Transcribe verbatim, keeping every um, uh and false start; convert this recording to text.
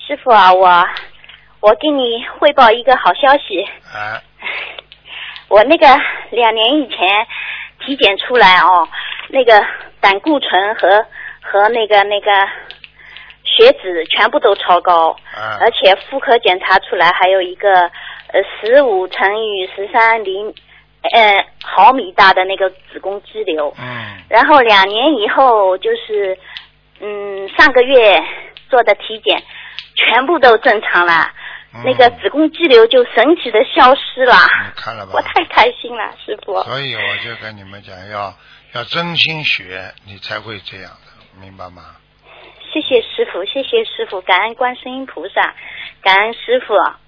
师傅啊，我我给你汇报一个好消息。 啊。 我那个两年以前体检出来哦，那个胆固醇和和那个那个血脂全部都超高， 啊、 而且妇科检查出来还有一个呃十五乘以十三厘呃毫米大的那个子宫肌瘤。 嗯。 然后两年以后就是嗯上个月做的体检，全部都正常了。嗯、那个子宫肌瘤就神奇的消失了， 你看了吧？ 我太开心了，师傅。 所以我就跟你们讲，要要真心学，你才会这样的，明白吗？ 谢谢师傅，谢谢师傅，感恩观世音菩萨，感恩师傅。